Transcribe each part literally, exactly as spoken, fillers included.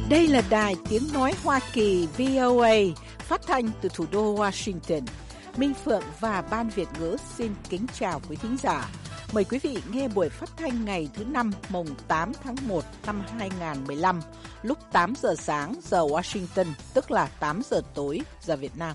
Đây là đài tiếng nói Hoa Kỳ vê o a, phát thanh từ thủ đô Washington. Minh Phượng và Ban Việt ngữ xin kính chào quý thính giả. Mời quý vị nghe buổi phát thanh ngày thứ năm mùng tám tháng một năm hai nghìn không trăm mười lăm, lúc tám giờ sáng giờ Washington, tức là tám giờ tối giờ Việt Nam.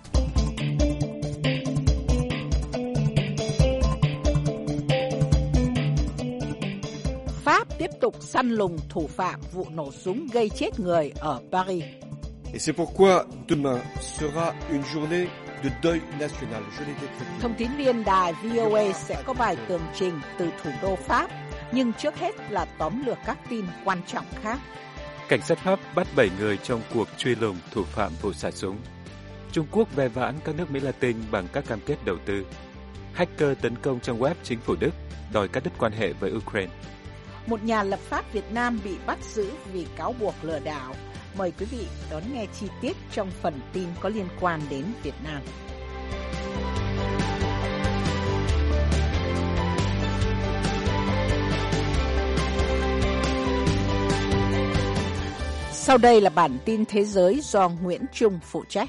Pháp tiếp tục săn lùng thủ phạm vụ nổ súng gây chết người ở Paris. Et c'est pourquoi demain sera une journée de deuil national. Je l'ai décrété. Thông tín viên đài vê o a sẽ có bài tường trình từ thủ đô Pháp, nhưng trước hết là tóm lược các tin quan trọng khác. Cảnh sát Pháp bắt bảy người trong cuộc truy lùng thủ phạm vụ xả súng. Trung Quốc ve vãn các nước Mỹ Latin bằng các cam kết đầu tư. Hacker tấn công trang web chính phủ Đức, đòi cắt đứt quan hệ với Ukraine. Một nhà lập pháp Việt Nam bị bắt giữ vì cáo buộc lừa đảo. Mời quý vị đón nghe chi tiết trong phần tin có liên quan đến Việt Nam. Sau đây là bản tin thế giới do Nguyễn Trung phụ trách.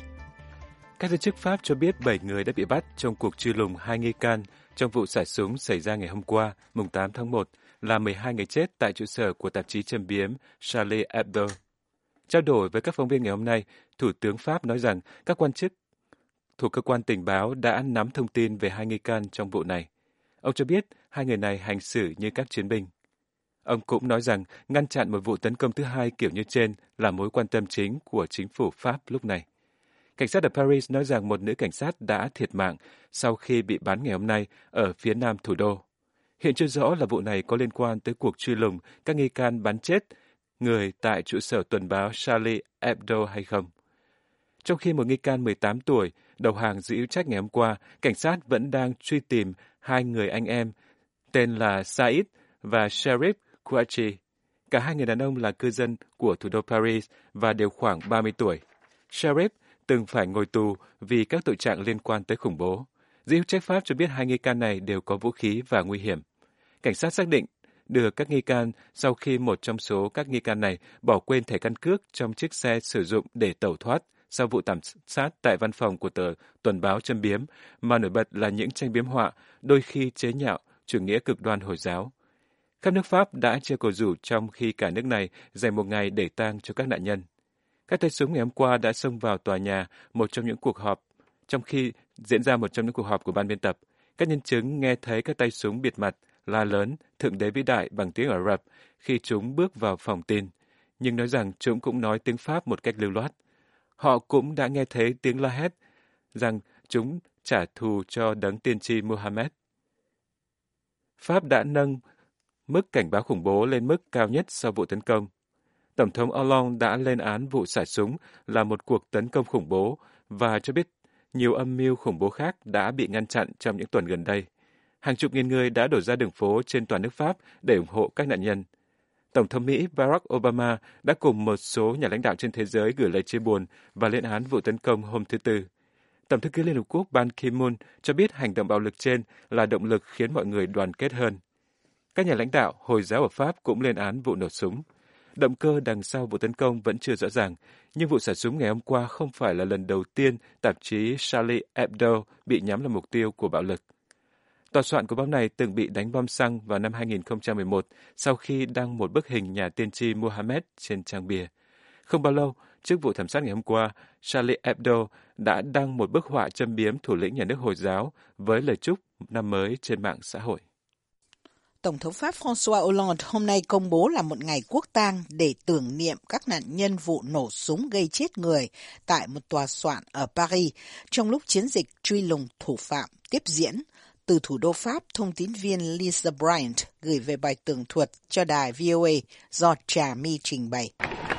Các giới chức Pháp cho biết bảy người đã bị bắt trong cuộc truy lùng hai nghi can trong vụ xả súng xảy ra ngày hôm qua, mùng tám tháng một, làm mười hai người chết tại trụ sở của tạp chí châm biếm Charlie Hebdo. Trao đổi với các phóng viên ngày hôm nay, Thủ tướng Pháp nói rằng các quan chức thuộc cơ quan tình báo đã nắm thông tin về hai nghi can trong vụ này. Ông cho biết hai người này hành xử như các chiến binh. Ông cũng nói rằng ngăn chặn một vụ tấn công thứ hai kiểu như trên là mối quan tâm chính của chính phủ Pháp lúc này. Cảnh sát ở Paris nói rằng một nữ cảnh sát đã thiệt mạng sau khi bị bắn ngày hôm nay ở phía nam thủ đô. Hiện chưa rõ là vụ này có liên quan tới cuộc truy lùng các nghi can bắn chết người tại trụ sở tuần báo Charlie Hebdo hay không. Trong khi một nghi can mười tám tuổi đầu hàng giữ chức trách ngày hôm qua, cảnh sát vẫn đang truy tìm hai người anh em tên là Said và Sherif Kouachi. Cả hai người đàn ông là cư dân của thủ đô Paris và đều khoảng ba mươi tuổi. Sherif từng phải ngồi tù vì các tội trạng liên quan tới khủng bố. Giới chức trách Pháp cho biết hai nghi can này đều có vũ khí và nguy hiểm. Cảnh sát xác định đưa các nghi can sau khi một trong số các nghi can này bỏ quên thẻ căn cước trong chiếc xe sử dụng để tẩu thoát sau vụ thảm sát tại văn phòng của tờ tuần báo châm biếm, mà nổi bật là những tranh biếm họa, đôi khi chế nhạo chủ nghĩa cực đoan Hồi giáo. Khắp nước Pháp đã treo cờ rủ trong khi cả nước này dành một ngày để tang cho các nạn nhân. Các tay súng ngày hôm qua đã xông vào tòa nhà một trong những cuộc họp, trong khi diễn ra một trong những cuộc họp của ban biên tập. Các nhân chứng nghe thấy các tay súng bịt mặt la lớn Thượng đế vĩ đại bằng tiếng Ả Rập khi chúng bước vào phòng tin, nhưng nói rằng chúng cũng nói tiếng Pháp một cách lưu loát. Họ cũng đã nghe thấy tiếng la hét rằng chúng trả thù cho đấng tiên tri Muhammad. Pháp đã nâng mức cảnh báo khủng bố lên mức cao nhất sau vụ tấn công. Tổng thống Hollande đã lên án vụ xả súng là một cuộc tấn công khủng bố và cho biết nhiều âm mưu khủng bố khác đã bị ngăn chặn trong những tuần gần đây. Hàng chục nghìn người đã đổ ra đường phố trên toàn nước Pháp để ủng hộ các nạn nhân. Tổng thống Mỹ Barack Obama đã cùng một số nhà lãnh đạo trên thế giới gửi lời chia buồn và lên án vụ tấn công hôm thứ Tư. Tổng thư ký Liên Hợp Quốc Ban Ki-moon cho biết hành động bạo lực trên là động lực khiến mọi người đoàn kết hơn. Các nhà lãnh đạo Hồi giáo ở Pháp cũng lên án vụ nổ súng. Động cơ đằng sau vụ tấn công vẫn chưa rõ ràng, nhưng vụ xả súng ngày hôm qua không phải là lần đầu tiên tạp chí Charlie Hebdo bị nhắm là mục tiêu của bạo lực. Tòa soạn của báo này từng bị đánh bom xăng vào năm hai nghìn không trăm mười một sau khi đăng một bức hình nhà tiên tri Muhammad trên trang bìa. Không bao lâu trước vụ thảm sát ngày hôm qua, Charlie Hebdo đã đăng một bức họa châm biếm thủ lĩnh nhà nước Hồi giáo với lời chúc năm mới trên mạng xã hội. Tổng thống Pháp François Hollande hôm nay công bố là một ngày quốc tang để tưởng niệm các nạn nhân vụ nổ súng gây chết người tại một tòa soạn ở Paris trong lúc chiến dịch truy lùng thủ phạm tiếp diễn. Từ thủ đô Pháp, thông tín viên Lisa Bryant gửi về bài tường thuật cho đài vê o a do Trà My trình bày.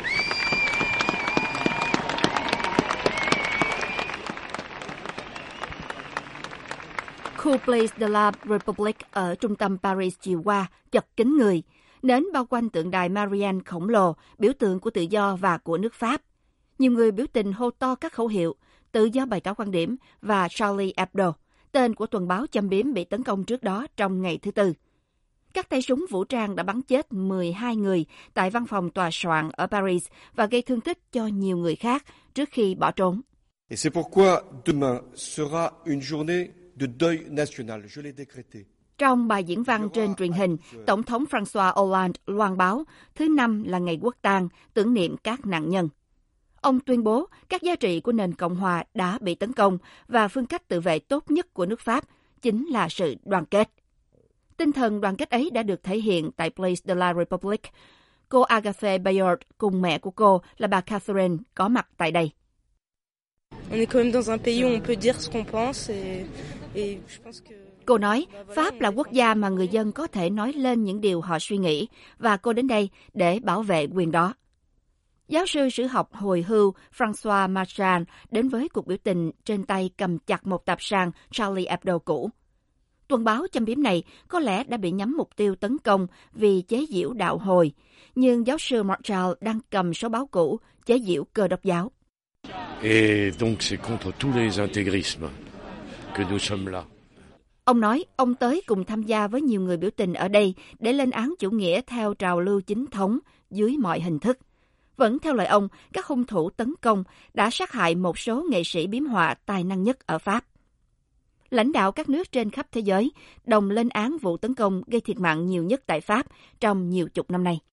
Khu Place de la République ở trung tâm Paris chiều qua chật kín người, nến bao quanh tượng đài Marianne khổng lồ, biểu tượng của tự do và của nước Pháp. Nhiều người biểu tình hô to các khẩu hiệu tự do bày tỏ quan điểm và Charlie Hebdo, tên của tuần báo châm biếm bị tấn công trước đó trong ngày thứ Tư. các tay súng vũ trang đã bắn chết mười hai người tại văn phòng tòa soạn ở Paris và gây thương tích cho nhiều người khác trước khi bỏ trốn. Et c'est pourquoi demain sera une journée de deuil national, je l'ai décrété. Trong bài diễn văn trên truyền hình, Tổng thống François Hollande loan báo thứ Năm là ngày quốc tang, tưởng niệm các nạn nhân. Ông tuyên bố các giá trị của nền Cộng hòa đã bị tấn công và phương cách tự vệ tốt nhất của nước Pháp chính là sự đoàn kết. Tinh thần đoàn kết ấy đã được thể hiện tại Place de la République. Cô Agathe Bayard cùng mẹ của cô là bà Catherine có mặt tại đây. On est quand même dans un pays où on peut dire ce qu'on pense et et je pense que Cô nói, Pháp là quốc gia mà người dân có thể nói lên những điều họ suy nghĩ, và cô đến đây để bảo vệ quyền đó. Giáo sư sử học hồi hưu François Marchand đến với cuộc biểu tình trên tay cầm chặt một tạp san Charlie Hebdo cũ. Tuần báo châm biếm này có lẽ đã bị nhắm mục tiêu tấn công vì chế giễu đạo Hồi, nhưng giáo sư Marchand đang cầm số báo cũ chế giễu Cơ Đốc giáo. Et donc c'est contre tous les intégrismes que nous sommes là. Ông nói ông tới cùng tham gia với nhiều người biểu tình ở đây để lên án chủ nghĩa theo trào lưu chính thống dưới mọi hình thức. Vẫn theo lời ông, các hung thủ tấn công đã sát hại một số nghệ sĩ biếm họa tài năng nhất ở Pháp. Lãnh đạo các nước trên khắp thế giới đồng lên án vụ tấn công gây thiệt mạng nhiều nhất tại Pháp trong nhiều chục năm nay.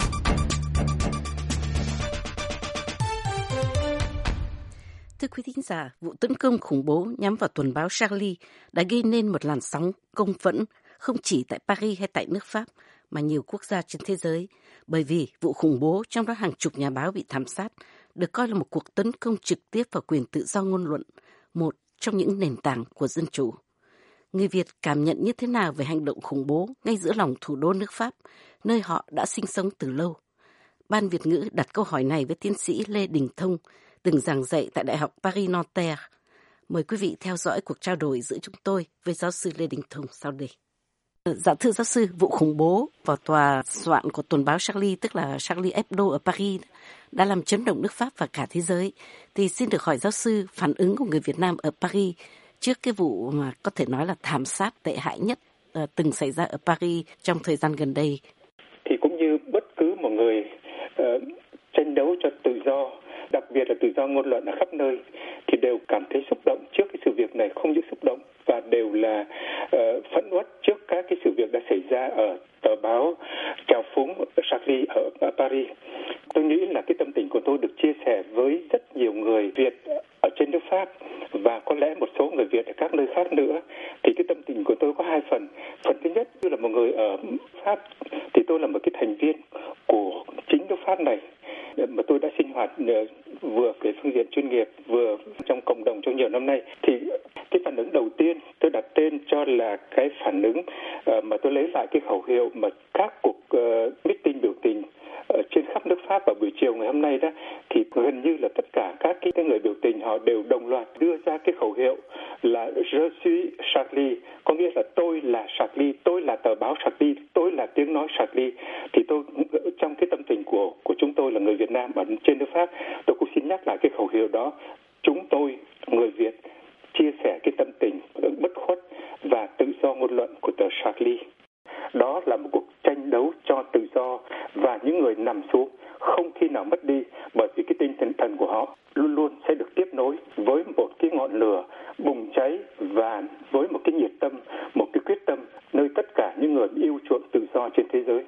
Thưa quý thính giả, vụ tấn công khủng bố nhắm vào tuần báo Charlie đã gây nên một làn sóng công phẫn không chỉ tại Paris hay tại nước Pháp mà nhiều quốc gia trên thế giới, bởi vì vụ khủng bố trong đó hàng chục nhà báo bị thảm sát được coi là một cuộc tấn công trực tiếp vào quyền tự do ngôn luận, một trong những nền tảng của dân chủ. Người Việt cảm nhận như thế nào về hành động khủng bố ngay giữa lòng thủ đô nước Pháp, nơi họ đã sinh sống từ lâu? Ban Việt ngữ đặt câu hỏi này với tiến sĩ Lê Đình Thông, từng giảng dạy tại Đại học Paris-Nanterre. Mời quý vị theo dõi cuộc trao đổi giữa chúng tôi với giáo sư Lê Đình Thông sau đây. Dạ thưa giáo sư, vụ khủng bố vào tòa soạn của tuần báo Charlie, tức là Charlie Hebdo ở Paris, đã làm chấn động nước Pháp và cả thế giới. Thì xin được hỏi giáo sư phản ứng của người Việt Nam ở Paris trước cái vụ mà có thể nói là thảm sát tệ hại nhất uh, từng xảy ra ở Paris trong thời gian gần đây. Thì cũng như bất cứ một người uh, tranh đấu cho tự do, đặc biệt là tự do ngôn luận ở khắp nơi, thì đều cảm thấy xúc động trước cái sự việc này, không những xúc động và đều là uh, phẫn uất trước các cái sự việc đã xảy ra ở tờ báo trào phúng Charlie ở, ở Paris. Tôi nghĩ là cái tâm tình của tôi được chia sẻ với rất nhiều người Việt ở trên nước Pháp và có lẽ một số người Việt ở các nơi khác nữa. Thì cái tâm tình của tôi có hai phần. Phần thứ nhất, tôi là một người ở Pháp, thì tôi là một cái thành viên của chính nước Pháp này, mà tôi đã sinh hoạt vừa về phương diện chuyên nghiệp vừa trong cộng đồng trong nhiều năm nay. Thì cái phản ứng đầu tiên tôi đặt tên cho là cái phản ứng uh, mà tôi lấy lại cái khẩu hiệu mà các cuộc uh, meeting biểu tình ở trên khắp nước Pháp vào buổi chiều ngày hôm nay đó, thì gần như là tất cả các cái, cái người biểu tình họ đều đồng loạt đưa ra cái khẩu hiệu là Je suis Charlie, có nghĩa là tôi là Charlie, tôi là tờ báo Charlie, tôi là tiếng nói Charlie. Thì tôi trong cái tâm tình của của chúng tôi là người Việt Nam ở trên nước Pháp, tôi cũng xin nhắc lại cái khẩu hiệu đó. Chúng tôi người Việt chia sẻ cái tâm tình bất khuất và tự do ngôn luận của tờ Charlie. Đó là một cuộc tranh đấu cho tự do và những người nằm xuống không khi nào mất đi, bởi vì cái tinh thần của họ luôn luôn sẽ được tiếp nối với một cái ngọn lửa bùng cháy và với một cái nhiệt tâm, một cái quyết tâm nơi tất cả những người yêu chuộng tự do trên thế giới.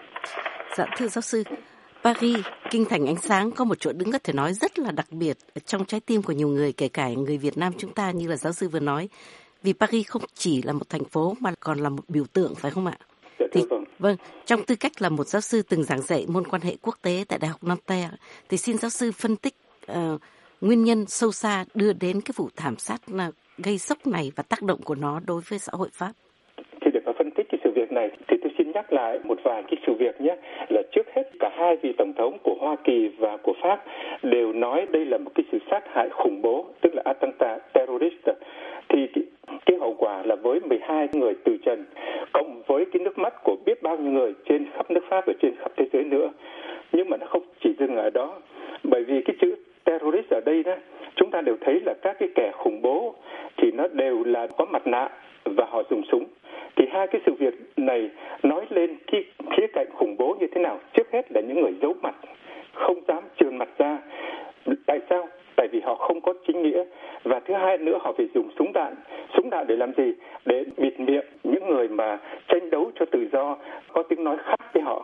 Dạ thưa giáo sư, Paris, kinh thành ánh sáng, có một chỗ đứng có thể nói rất là đặc biệt trong trái tim của nhiều người, kể cả người Việt Nam chúng ta như là giáo sư vừa nói. Vì Paris không chỉ là một thành phố mà còn là một biểu tượng, phải không ạ? Dạ, thì, vâng. vâng, trong tư cách là một giáo sư từng giảng dạy môn quan hệ quốc tế tại Đại học Nanterre, thì xin giáo sư phân tích uh, nguyên nhân sâu xa đưa đến cái vụ thảm sát uh, gây sốc này và tác động của nó đối với xã hội Pháp. Thì để mà phân tích cái sự việc này thì tôi xin nhắc lại một vài cái sự việc nhé. Là trước hết cả hai vị tổng thống của Hoa Kỳ và của Pháp đều nói đây là một cái sự sát hại khủng bố, tức là attentat terrorist. Thì cái, cái hậu quả là với mười hai người từ trần, cộng với cái nước mắt của biết bao nhiêu người trên khắp nước Pháp và trên khắp thế giới nữa. Nhưng mà nó không chỉ dừng ở đó, bởi vì cái chữ terrorist ở đây đó, chúng ta đều thấy là các cái kẻ khủng bố thì nó đều là có mặt nạ và họ dùng súng. Thì hai cái sự việc này nói lên cái khía cạnh khủng bố như thế nào. Trước hết là những người giấu mặt, không dám trườn mặt ra. Tại sao? Tại vì họ không có chính nghĩa. Và thứ hai nữa, họ phải dùng súng đạn. Súng đạn để làm gì? Để bịt miệng những người mà tranh đấu cho tự do, có tiếng nói khác với họ.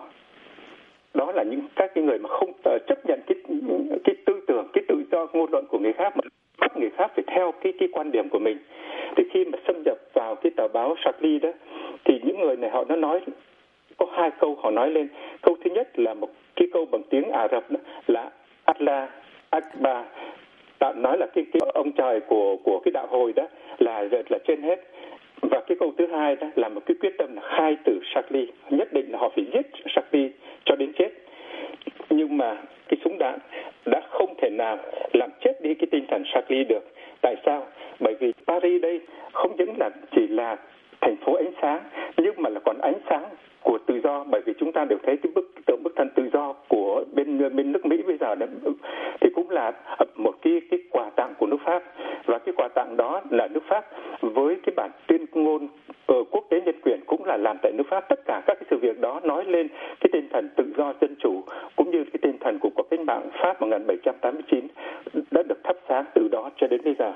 Đó là những các cái người mà không uh, chấp nhận cái cái tư tưởng, cái tự do ngôn luận của người khác, mà bắt người khác phải theo cái cái quan điểm của mình. Thì khi mà xâm nhập vào cái tờ báo Charlie đó, thì những người này họ nó nói có hai câu họ nói lên. Câu thứ nhất là một cái câu bằng tiếng Ả Rập đó, là Allah Akbar, tạm nói là cái cái ông trời của của cái đạo hồi đó là là trên hết. Và cái câu thứ hai đó là một cái quyết tâm là khai tử Charlie, nhất định là họ phải giết Charlie cho đến chết. Nhưng mà cái súng đạn đã không thể nào làm chết đi cái tinh thần Charlie được. Tại sao? Bởi vì Paris đây không những là chỉ là thành phố ánh sáng, nhưng mà là còn ánh sáng của tự do. Bởi vì chúng ta đều thấy cái bức tượng bức tranh tự do của bên bên nước Mỹ bây giờ đó, thì cũng là một cái cái quà tặng của nước Pháp. Và cái quà tặng đó là nước Pháp với cái bản tuyên ngôn uh, quốc tế nhân quyền cũng là làm tại nước Pháp. Tất cả các cái sự việc đó nói lên cái tinh thần tự do dân chủ cũng như cái tinh thần của cuộc cách mạng Pháp một nghìn bảy trăm tám mươi chín đã được thắp sáng từ đó cho đến bây giờ.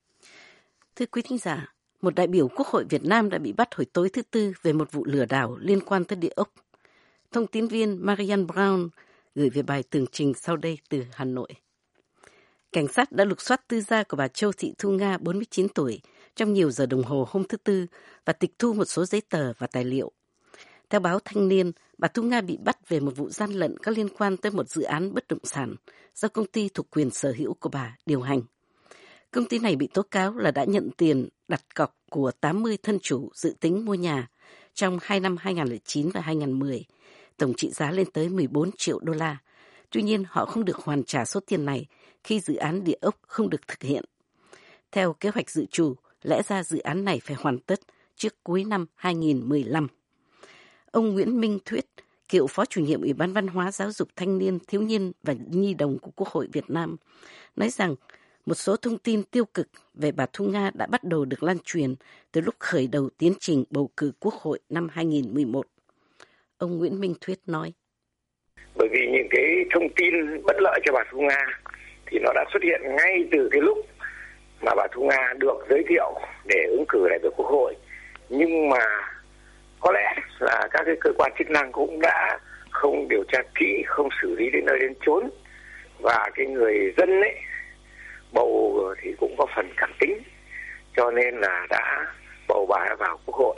Thưa quý thính giả, một đại biểu Quốc hội Việt Nam đã bị bắt hồi tối thứ Tư về một vụ lừa đảo liên quan tới địa ốc. Thông tin viên Marianne Brown gửi về bài tường trình sau đây từ Hà Nội. Cảnh sát đã lục soát tư gia của bà Châu Thị Thu Nga, bốn mươi chín tuổi, trong nhiều giờ đồng hồ hôm thứ Tư và tịch thu một số giấy tờ và tài liệu. Theo báo Thanh niên, bà Thu Nga bị bắt về một vụ gian lận có liên quan tới một dự án bất động sản do công ty thuộc quyền sở hữu của bà điều hành. Công ty này bị tố cáo là đã nhận tiền đặt cọc của tám mươi thân chủ dự tính mua nhà trong hai năm hai nghìn không trăm lẻ chín và hai nghìn không trăm mười, tổng trị giá lên tới mười bốn triệu đô la. Tuy nhiên, họ không được hoàn trả số tiền này khi dự án địa ốc không được thực hiện. Theo kế hoạch dự trù, lẽ ra dự án này phải hoàn tất trước cuối năm hai nghìn không trăm mười lăm. Ông Nguyễn Minh Thuyết, cựu Phó Chủ nhiệm Ủy ban Văn hóa Giáo dục Thanh niên, Thiếu niên và Nhi đồng của Quốc hội Việt Nam, nói rằng một số thông tin tiêu cực về bà Thu Nga đã bắt đầu được lan truyền từ lúc khởi đầu tiến trình bầu cử Quốc hội năm hai nghìn không trăm mười một. Ông Nguyễn Minh Thuyết nói: Bởi vì những cái thông tin bất lợi cho bà Thu Nga thì nó đã xuất hiện ngay từ cái lúc mà bà Thu Nga được giới thiệu để ứng cử đại biểu Quốc hội. Nhưng mà có lẽ là các cái cơ quan chức năng cũng đã không điều tra kỹ, không xử lý đến nơi đến chốn. Và cái người dân ấy bầu thì cũng có phần cảm tính, cho nên là đã bầu bà vào Quốc hội.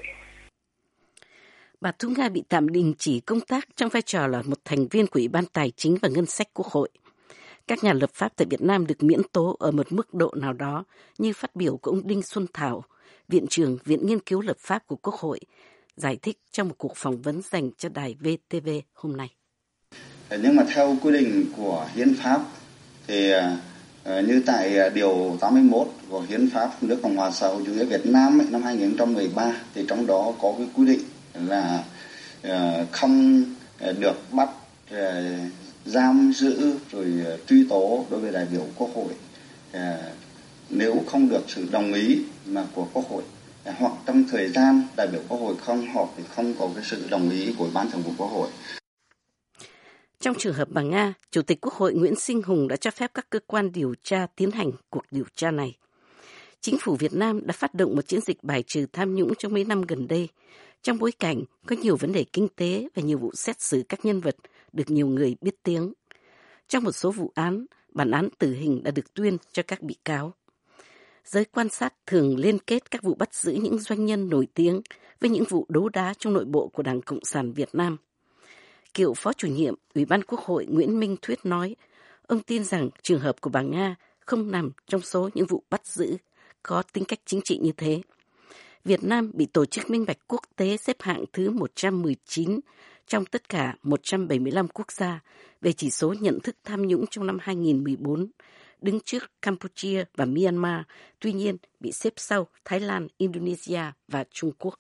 Bà Thu Nga bị tạm đình chỉ công tác trong vai trò là một thành viên của Ủy ban Tài chính và Ngân sách Quốc hội. Các nhà lập pháp tại Việt Nam được miễn tố ở một mức độ nào đó, như phát biểu của ông Đinh Xuân Thảo, Viện trưởng Viện Nghiên cứu Lập pháp của Quốc hội, giải thích trong một cuộc phỏng vấn dành cho đài vê tê vê hôm nay. Nhưng mà theo quy định của Hiến pháp thì như tại điều tám mươi mốt của Hiến pháp nước Cộng hòa xã hội chủ nghĩa Việt Nam ấy, năm hai nghìn không trăm mười ba thì trong đó có cái quy định là không được bắt, giam giữ rồi truy tố đối với đại biểu Quốc hội nếu không được sự đồng ý mà của Quốc hội, hoặc trong thời gian đại biểu Quốc hội không họp thì không có cái sự đồng ý của Ban Thường vụ Quốc hội. Trong trường hợp bà Nga, Chủ tịch Quốc hội Nguyễn Sinh Hùng đã cho phép các cơ quan điều tra tiến hành cuộc điều tra này. Chính phủ Việt Nam đã phát động một chiến dịch bài trừ tham nhũng trong mấy năm gần đây, trong bối cảnh có nhiều vấn đề kinh tế và nhiều vụ xét xử các nhân vật được nhiều người biết tiếng. Trong một số vụ án, bản án tử hình đã được tuyên cho các bị cáo. Giới quan sát thường liên kết các vụ bắt giữ những doanh nhân nổi tiếng với những vụ đấu đá trong nội bộ của Đảng Cộng sản Việt Nam. Cựu Phó Chủ nhiệm Ủy ban Quốc hội Nguyễn Minh Thuyết nói, ông tin rằng trường hợp của bà Nga không nằm trong số những vụ bắt giữ có tính cách chính trị như thế. Việt Nam bị Tổ chức Minh bạch Quốc tế xếp hạng thứ một trăm mười chín trong tất cả một trăm bảy mươi lăm quốc gia về chỉ số nhận thức tham nhũng trong năm hai nghìn không trăm mười bốn, đứng trước Campuchia và Myanmar, tuy nhiên bị xếp sau Thái Lan, Indonesia và Trung Quốc.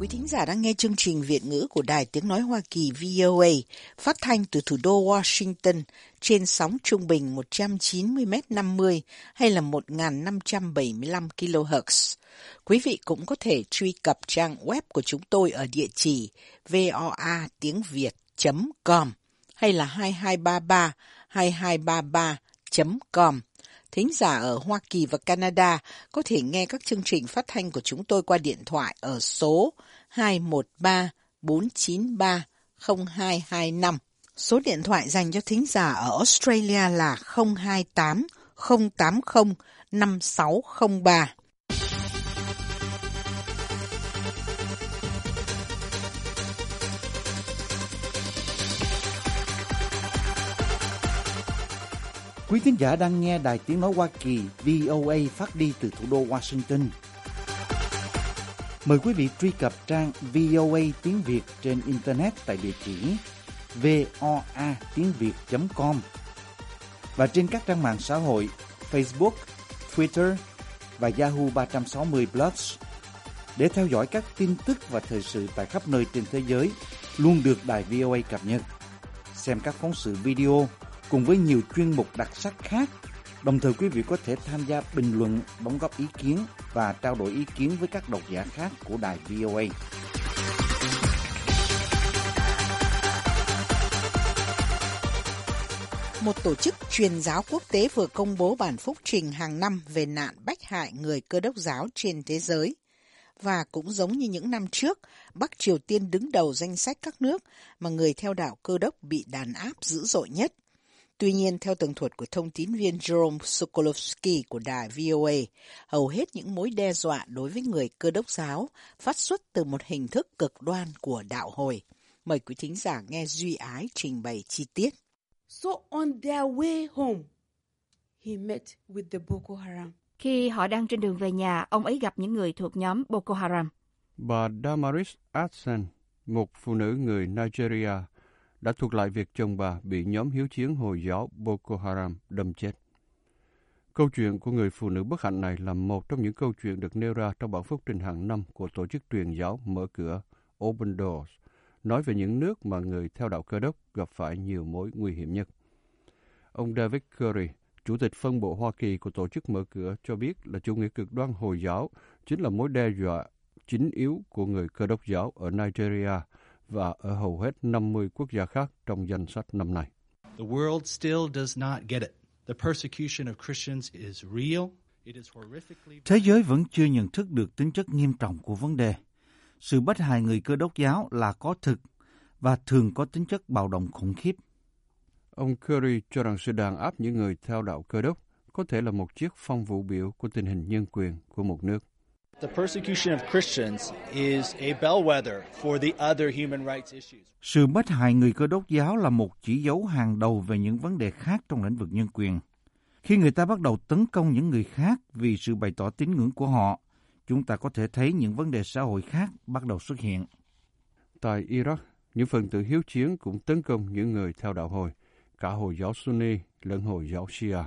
quý thính giả đang nghe chương trình Việt ngữ của Đài Tiếng Nói Hoa Kỳ vê o a, phát thanh từ thủ đô Washington trên sóng trung bình một trăm chín mươi mét năm mươi hay là một nghìn năm trăm bảy mươi lăm ki lô héc. Quý vị cũng có thể truy cập trang web của chúng tôi ở địa chỉ voa tiếng việt chấm com hay là hai hai ba ba hai hai ba ba chấm com. Thính giả ở Hoa Kỳ và Canada có thể nghe các chương trình phát thanh của chúng tôi qua điện thoại ở số hai một ba bốn chín ba không hai hai năm. Số điện thoại dành cho thính giả ở Australia là không hai tám không tám không năm sáu không ba. Quý thính giả đang nghe Đài Tiếng Nói Hoa Kỳ vê o a phát đi từ thủ đô Washington. Mời quý vị truy cập trang vê o a tiếng Việt trên Internet tại địa chỉ voa tiếng việt chấm com và trên các trang mạng xã hội Facebook, Twitter và Yahoo ba sáu không Plus để theo dõi các tin tức và thời sự tại khắp nơi trên thế giới luôn được Đài vê o a cập nhật. Xem các phóng sự video cùng với nhiều chuyên mục đặc sắc khác. Đồng thời quý vị có thể tham gia bình luận, đóng góp ý kiến và trao đổi ý kiến với các độc giả khác của Đài vê o a. Một tổ chức truyền giáo quốc tế vừa công bố bản phúc trình hàng năm về nạn bách hại người Cơ đốc giáo trên thế giới. Và cũng giống như những năm trước, Bắc Triều Tiên đứng đầu danh sách các nước mà người theo đạo Cơ đốc bị đàn áp dữ dội nhất. Tuy nhiên, theo tường thuật của thông tín viên Jerome Sokolovsky của đài vê o a, hầu hết những mối đe dọa đối với người Cơ đốc giáo phát xuất từ một hình thức cực đoan của đạo hồi. Mời quý thính giả nghe Duy Ái trình bày chi tiết. So on their way home, he met with the Boko Haram. Khi họ đang trên đường về nhà, ông ấy gặp những người thuộc nhóm Boko Haram. Bà Damaris Adsen, một phụ nữ người Nigeria, đã thuật lại việc chồng bà bị nhóm hiếu chiến Hồi giáo Boko Haram đâm chết. Câu chuyện của người phụ nữ bất hạnh này là một trong những câu chuyện được nêu ra trong bản phúc trình hàng năm của tổ chức truyền giáo Mở Cửa Open Doors, nói về những nước mà người theo đạo Cơ đốc gặp phải nhiều mối nguy hiểm nhất. Ông David Curry, Chủ tịch phân bộ Hoa Kỳ của tổ chức Mở Cửa, cho biết là chủ nghĩa cực đoan Hồi giáo chính là mối đe dọa chính yếu của người Cơ đốc giáo ở Nigeria và ở hầu hết năm mươi quốc gia khác trong danh sách năm nay. The world still does not get it. The persecution of Christians is real. It is horrifically... Thế giới vẫn chưa nhận thức được tính chất nghiêm trọng của vấn đề. Sự bách hại người Cơ đốc giáo là có thực và thường có tính chất bạo động khủng khiếp. Ông Curry cho rằng sự đàn áp những người theo đạo Cơ đốc có thể là một chiếc phong vụ biểu của tình hình nhân quyền của một nước. The persecution of Christians is a bellwether for the other human rights issues. Sự bách hại người Cơ đốc giáo là một chỉ dấu hàng đầu về những vấn đề khác trong lĩnh vực nhân quyền. Khi người ta bắt đầu tấn công những người khác vì sự bày tỏ tín ngưỡng của họ, chúng ta có thể thấy những vấn đề xã hội khác bắt đầu xuất hiện. Tại Iraq, những phần tử hiếu chiến cũng tấn công những người theo đạo Hồi, cả Hồi giáo Sunni lẫn Hồi giáo Shia.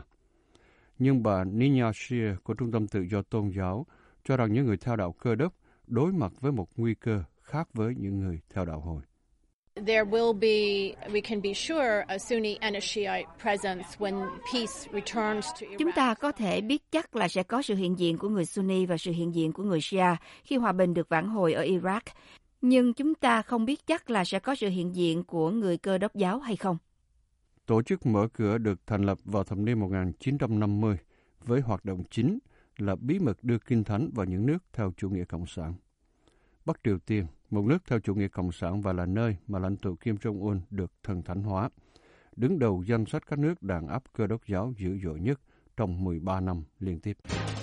Nhưng bà Nina Shia của Trung tâm Tự do Tôn giáo cho rằng những người theo đạo Cơ đốc đối mặt với một nguy cơ khác với những người theo đạo Hồi. There will be, we can be sure, a Sunni and a Shiite presence when peace returns to Iraq. Chúng ta có thể biết chắc là sẽ có sự hiện diện của người Sunni và sự hiện diện của người Shia khi hòa bình được vãn hồi ở Iraq. Nhưng chúng ta không biết chắc là sẽ có sự hiện diện của người Cơ đốc giáo hay không. Tổ chức Mở Cửa được thành lập vào thập niên một nghìn chín trăm năm mươi với hoạt động chính là bí mật đưa Kinh Thánh vào những nước theo chủ nghĩa Cộng sản. Bắc Triều Tiên, một nước theo chủ nghĩa Cộng sản và là nơi mà lãnh tụ Kim Jong-un được thần thánh hóa, đứng đầu danh sách các nước đàn áp Cơ đốc giáo dữ dội nhất trong mười ba năm liên tiếp.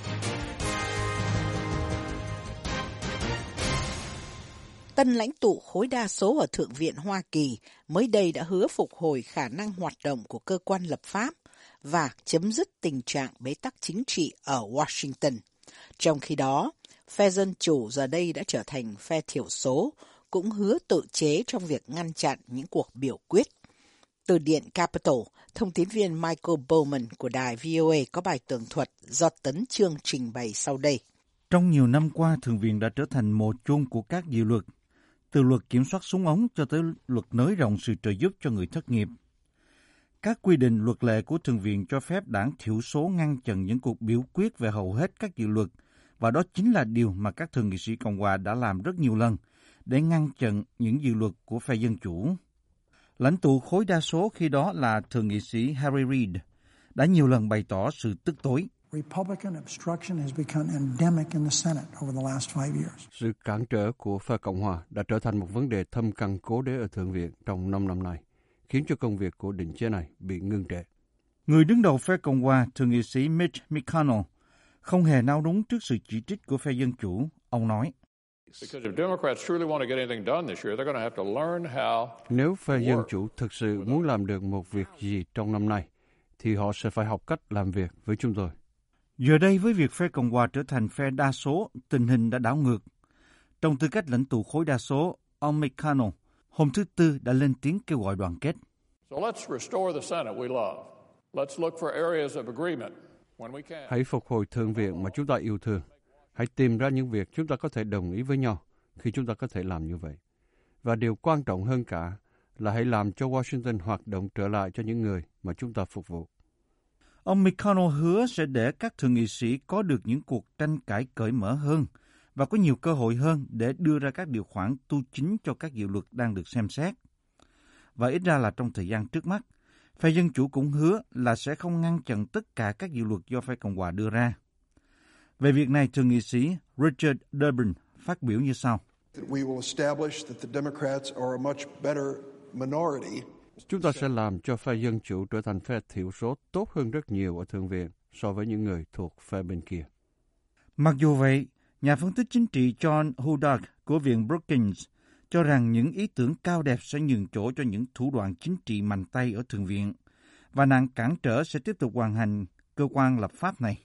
Tân lãnh tụ khối đa số ở Thượng viện Hoa Kỳ mới đây đã hứa phục hồi khả năng hoạt động của cơ quan lập pháp và chấm dứt tình trạng bế tắc chính trị ở Washington. Trong khi đó, phe Dân Chủ giờ đây đã trở thành phe thiểu số, cũng hứa tự chế trong việc ngăn chặn những cuộc biểu quyết. Từ Điện Capitol, thông tín viên Michael Bowman của đài vê o a có bài tường thuật do Tấn Chương trình bày sau đây. Trong nhiều năm qua, Thượng viện đã trở thành mồ chôn của các dự luật, từ luật kiểm soát súng ống cho tới luật nới rộng sự trợ giúp cho người thất nghiệp. Các quy định luật lệ của Thượng viện cho phép đảng thiểu số ngăn chặn những cuộc biểu quyết về hầu hết các dự luật, và đó chính là điều mà các thượng nghị sĩ Cộng hòa đã làm rất nhiều lần để ngăn chặn những dự luật của phe Dân Chủ. Lãnh tụ khối đa số khi đó là Thượng nghị sĩ Harry Reid đã nhiều lần bày tỏ sự tức tối. Sự cản trở của phe Cộng hòa đã trở thành một vấn đề thâm căn cố đế ở Thượng viện trong năm năm nay, khiến cho công việc của định chế này bị ngưng trệ. Người đứng đầu phe Cộng hòa, Thượng nghị sĩ Mitch McConnell, không hề nao núng trước sự chỉ trích của phe Dân Chủ. Ông nói, nếu phe Dân Chủ thực sự muốn làm được một việc gì trong năm nay, thì họ sẽ phải học cách làm việc với chúng tôi. Giờ đây, với việc phe Cộng hòa trở thành phe đa số, tình hình đã đảo ngược. Trong tư cách lãnh tụ khối đa số, ông McConnell hôm thứ Tư đã lên tiếng kêu gọi đoàn kết. Hãy phục hồi Thượng viện mà chúng ta yêu thương. Hãy tìm ra những việc chúng ta có thể đồng ý với nhau khi chúng ta có thể làm như vậy. Và điều quan trọng hơn cả là hãy làm cho Washington hoạt động trở lại cho những người mà chúng ta phục vụ. Ông McConnell hứa sẽ để các thượng nghị sĩ có được những cuộc tranh cãi cởi mở hơn và có nhiều cơ hội hơn để đưa ra các điều khoản tu chính cho các dự luật đang được xem xét. Và ít ra là trong thời gian trước mắt, phe Dân Chủ cũng hứa là sẽ không ngăn chặn tất cả các dự luật do phe Cộng hòa đưa ra. Về việc này, thượng nghị sĩ Richard Durbin phát biểu như sau. Chúng ta sẽ làm cho phe Dân Chủ trở thành phe thiểu số tốt hơn rất nhiều ở Thượng viện so với những người thuộc phe bên kia. Mặc dù vậy, nhà phân tích chính trị John Hudak của Viện Brookings cho rằng những ý tưởng cao đẹp sẽ nhường chỗ cho những thủ đoạn chính trị mạnh tay ở Thượng viện, và nạn cản trở sẽ tiếp tục hoàn thành cơ quan lập pháp này.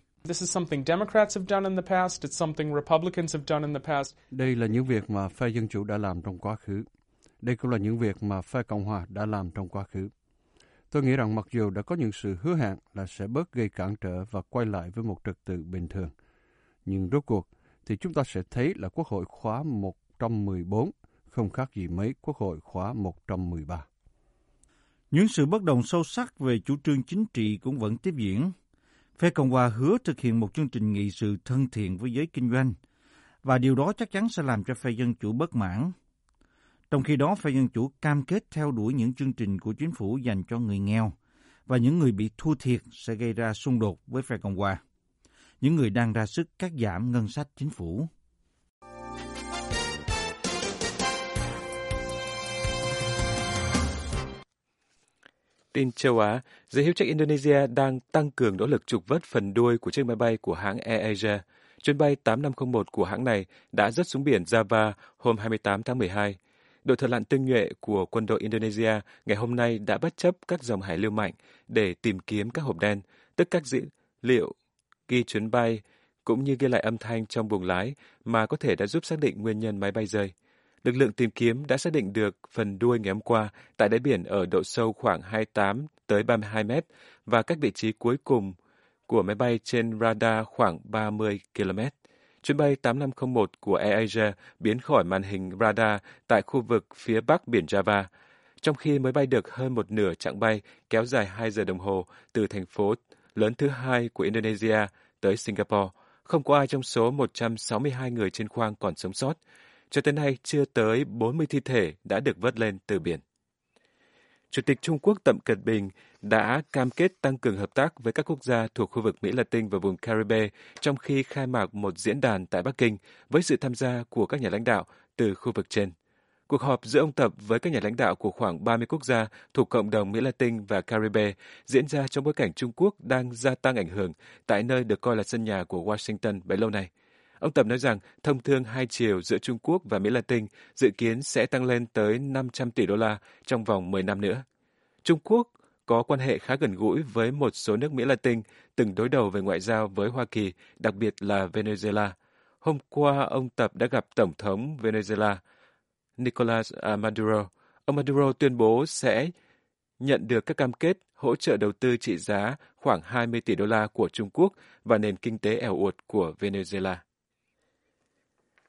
Đây là những việc mà phe Dân Chủ đã làm trong quá khứ. Đây cũng là những việc mà phe Cộng hòa đã làm trong quá khứ. Tôi nghĩ rằng mặc dù đã có những sự hứa hẹn là sẽ bớt gây cản trở và quay lại với một trật tự bình thường, nhưng rốt cuộc thì chúng ta sẽ thấy là Quốc hội khóa một trăm mười bốn không khác gì mấy Quốc hội khóa một trăm mười ba. Những sự bất đồng sâu sắc về chủ trương chính trị cũng vẫn tiếp diễn. Phe Cộng hòa hứa thực hiện một chương trình nghị sự thân thiện với giới kinh doanh, và điều đó chắc chắn sẽ làm cho phe Dân Chủ bất mãn. Trong khi đó, phe Dân Chủ cam kết theo đuổi những chương trình của chính phủ dành cho người nghèo, và những người bị thua thiệt sẽ gây ra xung đột với phe Cộng hòa, những người đang ra sức cắt giảm ngân sách chính phủ. Tin châu Á, giới hữu trách Indonesia đang tăng cường nỗ lực trục vớt phần đuôi của chiếc máy bay của hãng AirAsia. Chuyến bay tám năm không một của hãng này đã rớt xuống biển Java hôm hai mươi tám tháng mười hai. Đội thợ lặn tinh nhuệ của quân đội Indonesia ngày hôm nay đã bất chấp các dòng hải lưu mạnh để tìm kiếm các hộp đen, tức các dữ liệu ghi chuyến bay cũng như ghi lại âm thanh trong buồng lái mà có thể đã giúp xác định nguyên nhân máy bay rơi. Lực lượng tìm kiếm đã xác định được phần đuôi ngày hôm qua tại đáy biển ở độ sâu khoảng hai mươi tám tới ba mươi hai mét và cách vị trí cuối cùng của máy bay trên radar khoảng ba mươi ki lô mét. Chuyến bay tám năm không một của AirAsia biến khỏi màn hình radar tại khu vực phía bắc biển Java, trong khi mới bay được hơn một nửa chặng bay kéo dài hai giờ đồng hồ từ thành phố lớn thứ hai của Indonesia tới Singapore. Không có ai trong số một trăm sáu mươi hai người trên khoang còn sống sót. Cho tới nay, chưa tới bốn mươi thi thể đã được vớt lên từ biển. Chủ tịch Trung Quốc Tập Cận Bình đã cam kết tăng cường hợp tác với các quốc gia thuộc khu vực Mỹ Latin và vùng Caribe trong khi khai mạc một diễn đàn tại Bắc Kinh với sự tham gia của các nhà lãnh đạo từ khu vực trên. Cuộc họp giữa ông Tập với các nhà lãnh đạo của khoảng ba mươi quốc gia thuộc cộng đồng Mỹ Latin và Caribe diễn ra trong bối cảnh Trung Quốc đang gia tăng ảnh hưởng tại nơi được coi là sân nhà của Washington bấy lâu nay. Ông Tập nói rằng thông thương hai chiều giữa Trung Quốc và Mỹ Latin dự kiến sẽ tăng lên tới năm trăm tỷ đô la trong vòng mười năm nữa. Trung Quốc có quan hệ khá gần gũi với một số nước Mỹ Latin từng đối đầu về ngoại giao với Hoa Kỳ, đặc biệt là Venezuela. Hôm qua, ông Tập đã gặp Tổng thống Venezuela Nicolas Maduro. Ông Maduro tuyên bố sẽ nhận được các cam kết hỗ trợ đầu tư trị giá khoảng hai mươi tỷ đô la của Trung Quốc và nền kinh tế eo uột của Venezuela.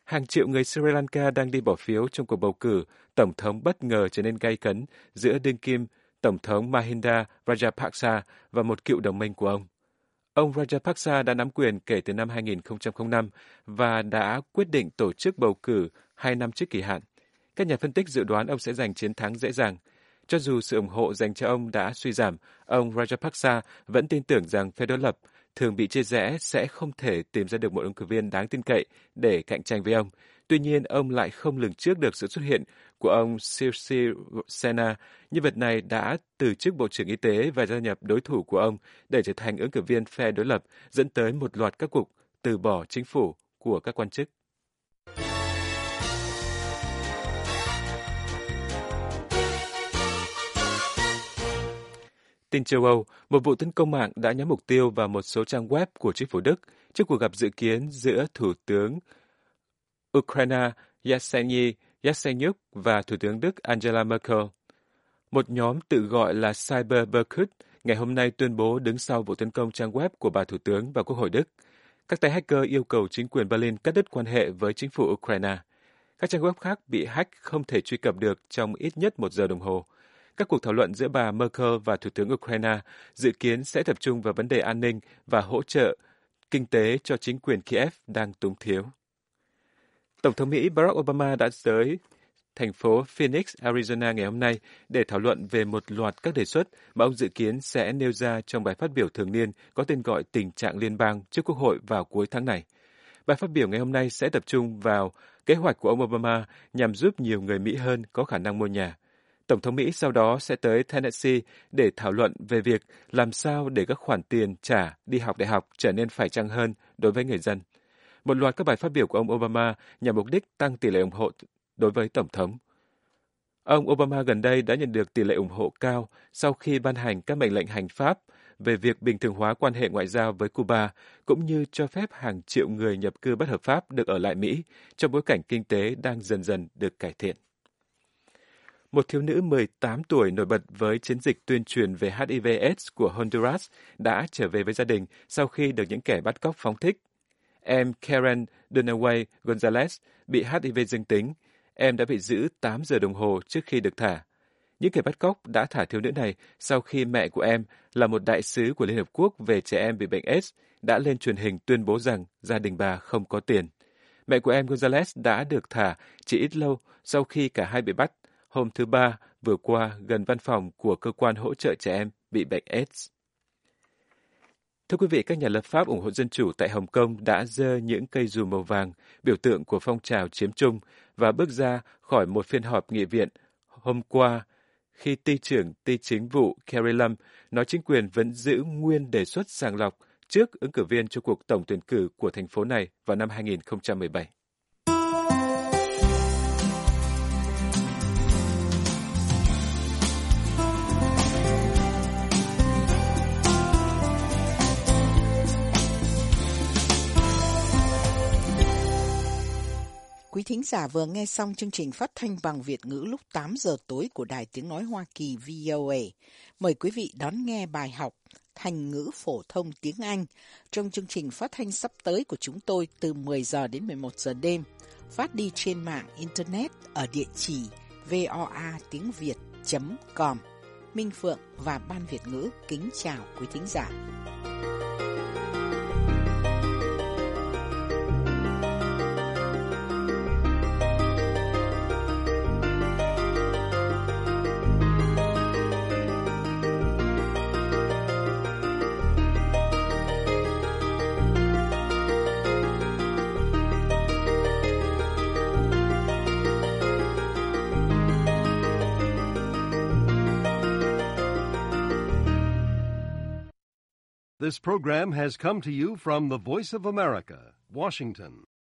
Hàng triệu người Sri Lanka đang đi bỏ phiếu trong cuộc bầu cử tổng thống bất ngờ trở nên gay cấn giữa đương kim Tổng thống Mahinda Rajapaksa và một cựu đồng minh của ông. Ông Rajapaksa đã nắm quyền kể từ năm hai nghìn không trăm lẻ năm và đã quyết định tổ chức bầu cử hai năm trước kỳ hạn. Các nhà phân tích dự đoán ông sẽ giành chiến thắng dễ dàng. Cho dù sự ủng hộ dành cho ông đã suy giảm, ông Rajapaksa vẫn tin tưởng rằng phe đối lập thường bị chia rẽ sẽ không thể tìm ra được một ứng cử viên đáng tin cậy để cạnh tranh với ông. Tuy nhiên, ông lại không lường trước được sự xuất hiện của ông Sirisena. Nhân vật này đã từ chức Bộ trưởng Y tế và gia nhập đối thủ của ông để trở thành ứng cử viên phe đối lập, dẫn tới một loạt các cuộc từ bỏ chính phủ của các quan chức. Tin châu Âu, một vụ tấn công mạng đã nhắm mục tiêu vào một số trang web của chính phủ Đức trước cuộc gặp dự kiến giữa Thủ tướng Ukraine Yevgeny Yatsenyuk và Thủ tướng Đức Angela Merkel. Một nhóm tự gọi là Cyberberkut ngày hôm nay tuyên bố đứng sau vụ tấn công trang web của bà Thủ tướng và Quốc hội Đức. Các tay hacker yêu cầu chính quyền Berlin cắt đứt quan hệ với chính phủ Ukraine. Các trang web khác bị hack không thể truy cập được trong ít nhất một giờ đồng hồ. Các cuộc thảo luận giữa bà Merkel và Thủ tướng Ukraine dự kiến sẽ tập trung vào vấn đề an ninh và hỗ trợ kinh tế cho chính quyền Kiev đang túng thiếu. Tổng thống Mỹ Barack Obama đã tới thành phố Phoenix, Arizona ngày hôm nay để thảo luận về một loạt các đề xuất mà ông dự kiến sẽ nêu ra trong bài phát biểu thường niên có tên gọi Tình trạng liên bang trước Quốc hội vào cuối tháng này. Bài phát biểu ngày hôm nay sẽ tập trung vào kế hoạch của ông Obama nhằm giúp nhiều người Mỹ hơn có khả năng mua nhà. Tổng thống Mỹ sau đó sẽ tới Tennessee để thảo luận về việc làm sao để các khoản tiền trả đi học đại học trở nên phải chăng hơn đối với người dân. Một loạt các bài phát biểu của ông Obama nhằm mục đích tăng tỷ lệ ủng hộ đối với Tổng thống. Ông Obama gần đây đã nhận được tỷ lệ ủng hộ cao sau khi ban hành các mệnh lệnh hành pháp về việc bình thường hóa quan hệ ngoại giao với Cuba, cũng như cho phép hàng triệu người nhập cư bất hợp pháp được ở lại Mỹ trong bối cảnh kinh tế đang dần dần được cải thiện. Một thiếu nữ mười tám tuổi nổi bật với chiến dịch tuyên truyền về hát i vê AIDS của Honduras đã trở về với gia đình sau khi được những kẻ bắt cóc phóng thích. Em Karen Dunaway Gonzalez bị hát i vê dương tính. Em đã bị giữ tám giờ đồng hồ trước khi được thả. Những kẻ bắt cóc đã thả thiếu nữ này sau khi mẹ của em, là một đại sứ của Liên Hợp Quốc về trẻ em bị bệnh AIDS, đã lên truyền hình tuyên bố rằng gia đình bà không có tiền. Mẹ của em Gonzalez đã được thả chỉ ít lâu sau khi cả hai bị bắt hôm thứ Ba vừa qua gần văn phòng của cơ quan hỗ trợ trẻ em bị bệnh AIDS. Thưa quý vị, các nhà lập pháp ủng hộ dân chủ tại Hồng Kông đã giơ những cây dù màu vàng, biểu tượng của phong trào chiếm trung, và bước ra khỏi một phiên họp nghị viện hôm qua khi ty trưởng ty chính vụ Carrie Lam nói chính quyền vẫn giữ nguyên đề xuất sàng lọc trước ứng cử viên cho cuộc tổng tuyển cử của thành phố này vào năm hai nghìn không trăm mười bảy. Quý thính giả vừa nghe xong chương trình phát thanh bằng Việt ngữ lúc tám giờ tối của Đài Tiếng Nói Hoa Kỳ vê o a. Mời quý vị đón nghe bài học Thành ngữ phổ thông tiếng Anh trong chương trình phát thanh sắp tới của chúng tôi từ mười giờ đến mười một giờ đêm, phát đi trên mạng Internet ở địa chỉ voa tiếng việt chấm com. Minh Phượng và Ban Việt ngữ kính chào quý thính giả. This program has come to you from the Voice of America, Washington.